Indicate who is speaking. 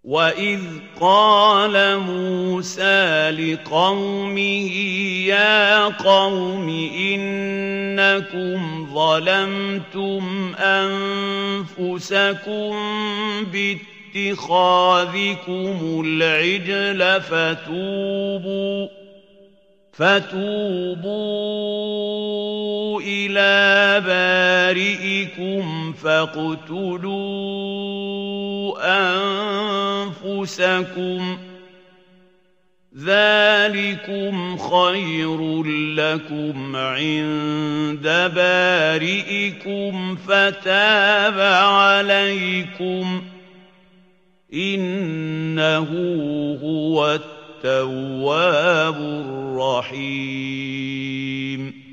Speaker 1: وَإِذْ قَالَ مُوسَىٰ لِقَوْمِهِ يَا قَوْمِ إِنَّكُمْ ظَلَمْتُمْ أَنفُسَكُم بِاتِّخَاذِكُمُ الْعِجْلَ فَتُوبُوا إِلَىٰ بَارِئِكُمْ فَاقْتُلُوا أَنفُسَكُمْ ذَٰلِكُمْ خَيْرٌ لَّكُمْ عِندَ بَارِئِكُمْ فَتَابَ عَلَيْكُمْ ۚ إِنَّهُ هُوَ التَّوَّابُ الرَّحِيمُ